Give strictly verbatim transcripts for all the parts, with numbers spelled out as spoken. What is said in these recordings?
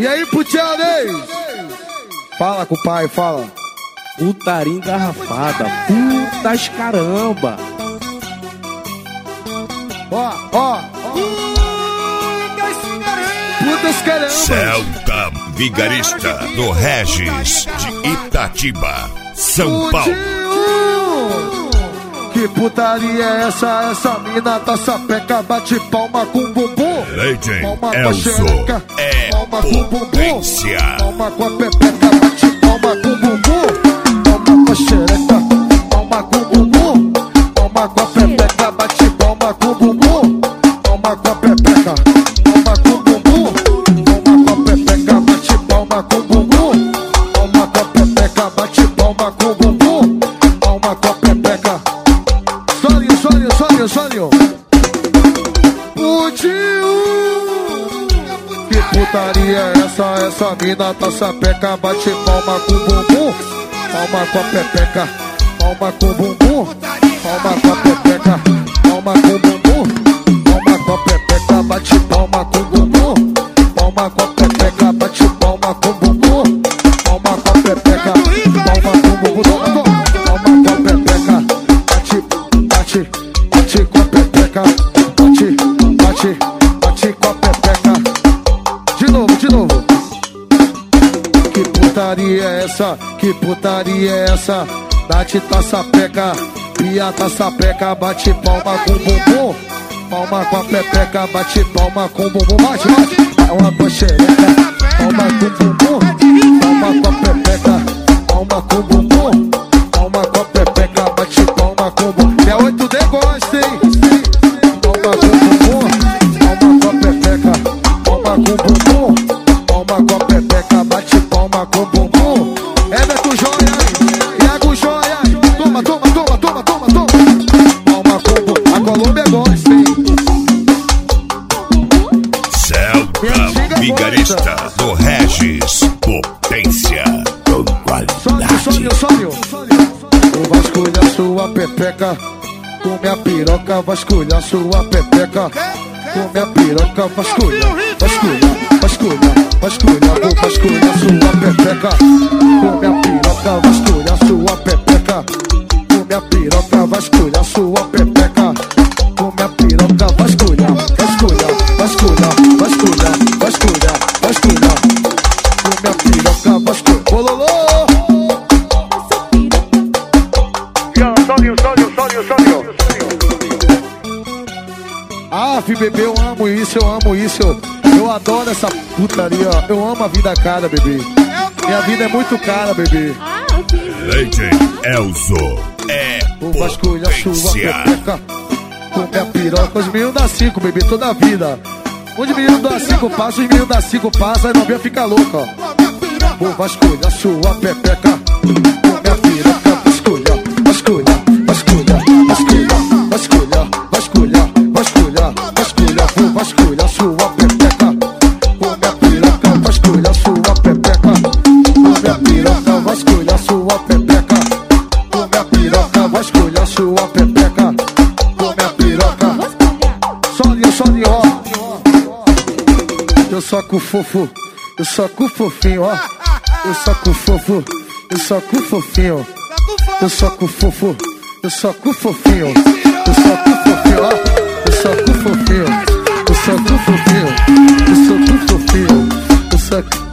E aí, Putianês? Fala com o pai, fala. Putaria engarrafada, putas caramba. Ó, ó, putas caramba. Celta Vigarista do Regis de Itatiba, São Paulo. Que putaria é essa? Essa mina tá sapeca, bate palma com bumbum. Legend Palma com a Elzo xereca, é palma com bumbum. potência. Palma com a pepeca, bate palma com bumbum. Palma com a xereca, palma com bumbum. Palma com a pepeca, bate palma com bumbum. Palma com a pepeca, palma com bumbum. Palma com a pepeca, bate palma com bumbum. Palma com a pepeca, bate palma com bumbum. Palma com a pepeca. Solinho, solinho, solinho, solinho. Que putaria é essa? Essa mina tá sapeca, bate palma com bumbum. Palma com a pepeca, palma com bumbum. Palma com a pepeca, palma com bumbum. Palma com a pepeca, bate palma com bumbum. Palma com a pepeca, bate palma com bumbum. Palma com a pepeca, palma com bumbum. Palma com a pepeca, bate, bate, bate com a pepeca. Bate, bate, bate com a pepeca. De novo, de novo. Que putaria é essa? Que putaria é essa? Nath tá sapeca, Pia tá sapeca, bate palma com bumbum. Palma com a pepeca, bate palma com bumbum. Bate, bate, palma com a xereca, palma com bumbum. Palma com a pepeca, palma com bumbum. Palma com a pepeca, bate palma com bumbum. É oito D gosta, hein? Palma com bumbum, palma com a pepeca, palma com bumbum. Palma com a pepeca, bate palma com bumbum. Everton Joia, Iago Joia, toma, toma, toma, toma, toma, toma. Palma com bumbum, a Colômbia gosta, hein? Celta Vigarista do Regis, potência com qualidade. Sonho, sonho, sonho. Vou vasculhar sua pepeca com minha piroca, vasculhar sua pepeca com minha piroca, vasculha, vasculha, vasculha, vasculha, vou vasculhar sua pepeca com minha piroca, vasculhar sua pepeca com minha piroca, vasculhar sua pepeca com minha piroca, vasculha, vasculha, vasculha, vasculha, vasculha, vasculha com minha piroca, vasculha. Bololô! Sódio, sódio, sódio, sódio. Ah, bebê, eu amo isso, eu amo isso. Eu, eu adoro essa putaria. Eu amo a vida cara, bebê. Minha vida é muito cara, bebê. Legend Elzo é Vou vasculhar sua potência. pepeca com minha piroca. Os meninos dá cinco, bebê, toda a vida. Onde menino dá cinco passos, os meninos dá cinco passos, a novinha fica louca, ó. Vou vasculhar sua pepeca com minha piroca. Vasculha, vasculha, vasculha, vasculha, vasculha, vasculha, vasculha, vasculha. Vou vasculhar sua pepeca com minha piroca. Vasculha sua pepeca com minha piroca. Vasculha sua pepeca com minha piroca. Vasculha sua pepeca com minha piroca. Solinho, solinho, ó. Eu soco fofo, eu soco fofinho, ó. Eu soco fofo, eu soco fofinho. Eu soco fofo, eu soco fofinho. Eu soco fofinho, ó. Eu soco fofinho, eu soco fofinho. Eu soco fofinho, eu soco.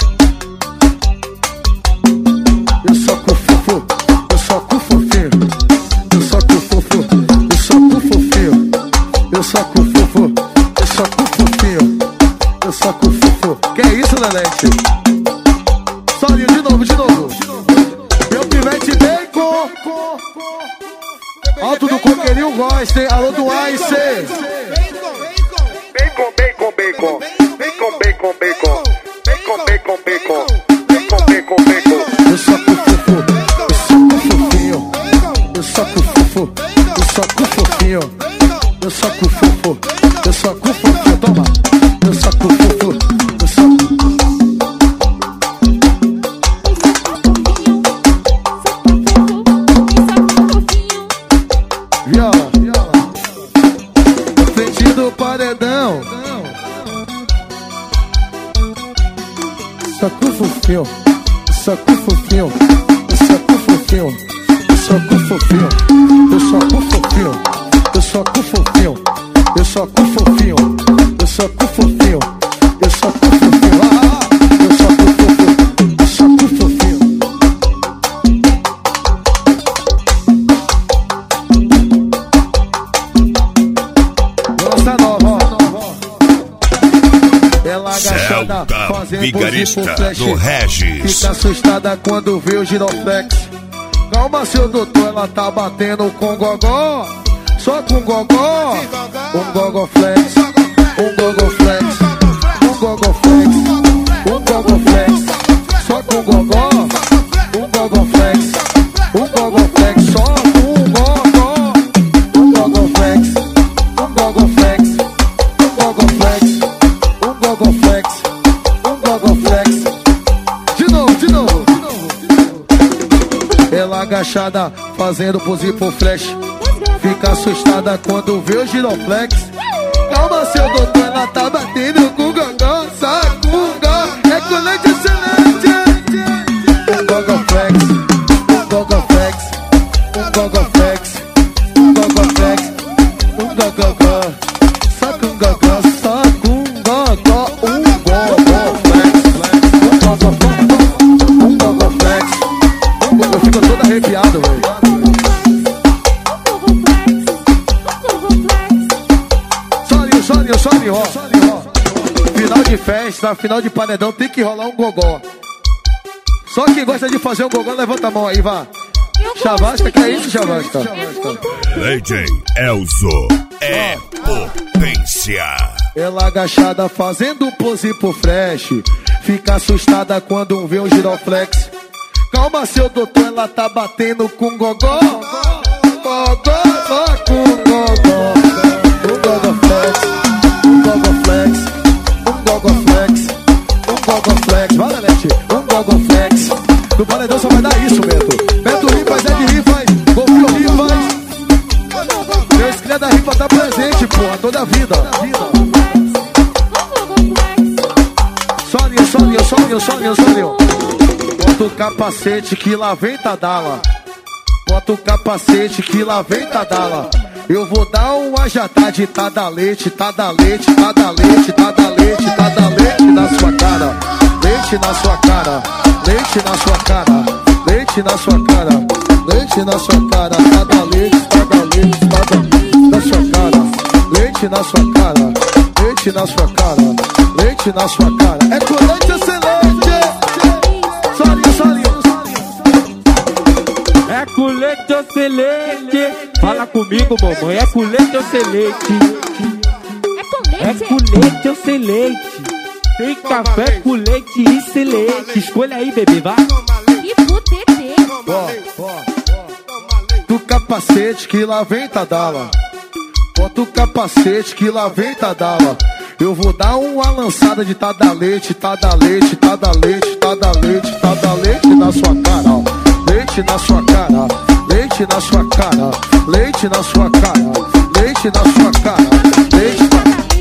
Eu soco fofo, eu soco fofinho. Eu soco fofo, eu soco fofinho. Eu soco fofo, eu soco fofinho. Eu soco fofo. Que é isso, Lelete? Solinho, de novo, de novo. Meu pivete bacon. Alto do coqueirinho gosta, hein? Alô do Ice. Bacon, bacon, bacon. Bacon, bacon, bacon. Bacon, bacon, bacon. Bacon, bacon, bacon. Eu soco fofo, eu soco fofinho. Eu soco fofo, eu soco fofinho. Eu soco fofo, eu soco fofinho. Toma. Eu soco fofo, eu soco. Viola, viola. Frente do paredão. Saco fofinho, saco fofinho, saco fofinho, saco fofinho, eu saco fofinho, eu saco fofinho, eu saco fofinho, eu saco fofinho, eu saco fofinho, ah, eu saco fofinho, eu saco fofinho. Nossa nova, ela agachada fazendo Vigarista flash, do Regis. fica assustada quando vê o giroflex. Calma, seu doutor, ela tá batendo com gogó, só com gogó. Um gogó flex, um gogó flex, um gogó flex, um gogó flex, só com gogó. Um gogó flex, um gogó flex, só com gogó. Um gogó flex, um gogó flex, um gogó flex, um gogó flex, um gogó flex. De novo, de novo, de novo. Ela agachada fazendo pose por flash, fica assustada quando vê o giroflex. Calma, seu doutor, ela tá batendo com gogó, sacunga, é colete excelente. Um gogó flex, um gogó flex, um gogó flex, um gogó flex, um gogó, saca um gogó, saca um gogó, um gogó flex, um gogó flex, um gogó flex. Eu fico todo arrepiado, velho. Soninho, soninho, ó. Final de festa, final de paredão, tem que rolar um gogó. Só quem gosta de fazer um gogó, levanta a mão aí, vá. Chavasca, que é isso, Chavasca? Legend Elzo é potência. Ela agachada fazendo pose por flash, fica assustada quando vê um giroflex. Calma, seu doutor, ela tá batendo com gogó. Gogó, só com gogó. Um gogó flex, um gogó flex, um gogó flex, um gogó flex. Vai, Lelete, um gogó flex. No paredão só vai dar isso, Beto. Beto Rifas, Ed Rifas, Golfinho Rifas. Deus cria da rifa tá presente, porra, toda a vida. Soninho, soninho, soninho, soninho, soninho. Bota o capacete que lá vem Tadala. Bota o capacete que lá vem Tadala. Eu vou dar uma jatada de Tadalete, Tadalete, Tadalete, Tadalete, Tadalete na sua cara. Leite na sua cara, leite na sua cara, leite na sua cara, leite na sua cara, Tadalete, Tadalete, Tadalete na sua cara, leite na sua cara, leite na sua cara, leite na sua cara. É com leite excelente. Solinho, solinho. É com leite ou selete? Fala comigo, mamãe. É com leite ou selete? É com leite ou selete? Tem café com leite e selete. Escolha aí, bebê, vai. E putete. Ó, ó, do capacete que lá vem Tadala. Bota o capacete que lá vem Tadala. Eu vou dar uma lançada de Tadalete, Tadalete, Tadalete, Tadalete, Tadalete na sua cara, ó. Leite na sua cara, leite na sua cara, leite na sua cara, leite na sua cara, leite,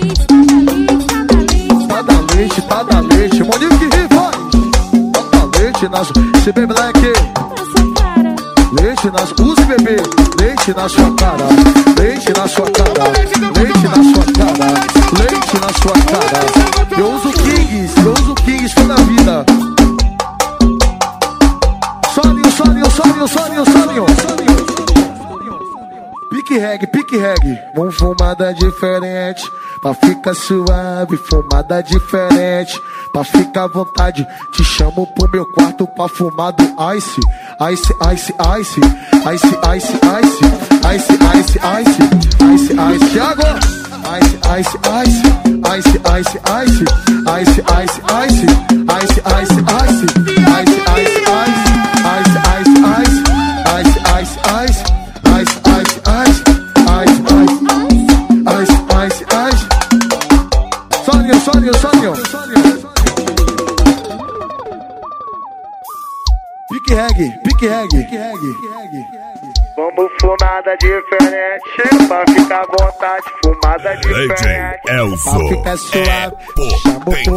Tadalete, Tadalete, Monique Rivas, Tadalete na sua, C B Black, leite na sua, use bebê, leite na sua cara, leite na sua cara, leite na sua cara, leite na sua cara. Eu uso Kings, eu uso Kings toda a vida. Soninho, soninho, soninho, soninho, soninho. Pique reggae, pique reggae. Uma fumada diferente, pra ficar suave. Fumada diferente, pra ficar à vontade. Te chamo pro meu quarto pra fumar do ice. Ice, ice, ice. Ice, ice, ice. Ice, ice, ice. Ice, ice, Thiago. Ice, ice, ice. Ice, ice, ice. Ice, ice, ice. Ice, ice, ice. Ice, ice, ice. Ice, ice, ice, ice, ice, ice, ice, ice, ice, ice, ice, ice, ice. Soninho, soninho, soninho. Pique reggae, pique reggae, pique reggae. Vamos fumada diferente, pra ficar à vontade. Fumada Legend diferente. Elzo Pra ficar é suave, chamo pro